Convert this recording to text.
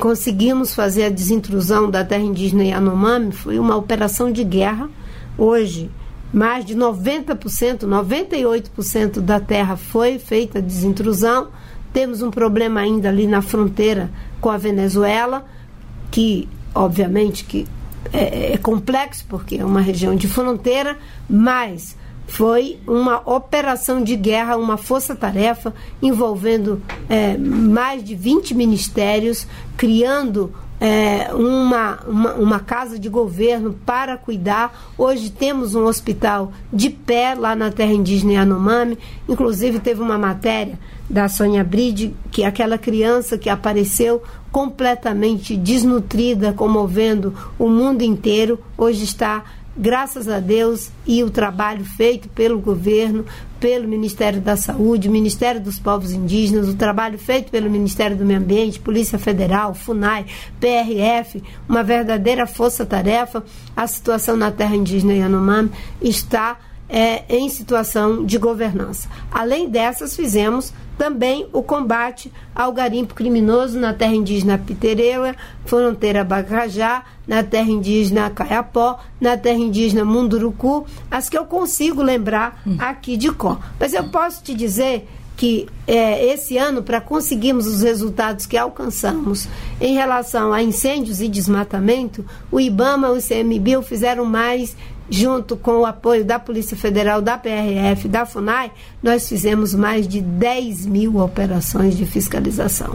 conseguimos fazer a desintrusão da terra indígena Yanomami. Foi uma operação de guerra. Hoje, mais de 90%, 98% da terra foi feita a desintrusão. Temos um problema ainda ali na fronteira com a Venezuela, que obviamente que é complexo, porque é uma região de fronteira, mas foi uma operação de guerra, uma força-tarefa envolvendo mais de 20 ministérios, criando uma casa de governo para cuidar. Hoje temos um hospital de pé lá na terra indígena Yanomami. Inclusive teve uma matéria da Sônia Bride, que aquela criança que apareceu completamente desnutrida, comovendo o mundo inteiro, hoje está, graças a Deus, e o trabalho feito pelo governo, pelo Ministério da Saúde, Ministério dos Povos Indígenas, o trabalho feito pelo Ministério do Meio Ambiente, Polícia Federal, FUNAI, PRF, uma verdadeira força-tarefa. A situação na terra indígena Yanomami está em situação de governança. Além dessas, fizemos também o combate ao garimpo criminoso na terra indígena Pitereua, fronteira Bacajá, na terra indígena Caiapó, na terra indígena Munduruku, as que eu consigo lembrar aqui de cor. Mas eu posso te dizer que esse ano, para conseguirmos os resultados que alcançamos em relação a incêndios e desmatamento, o IBAMA e o ICMBio fizeram mais, junto com o apoio da Polícia Federal, da PRF, da FUNAI. Nós fizemos mais de 10 mil operações de fiscalização.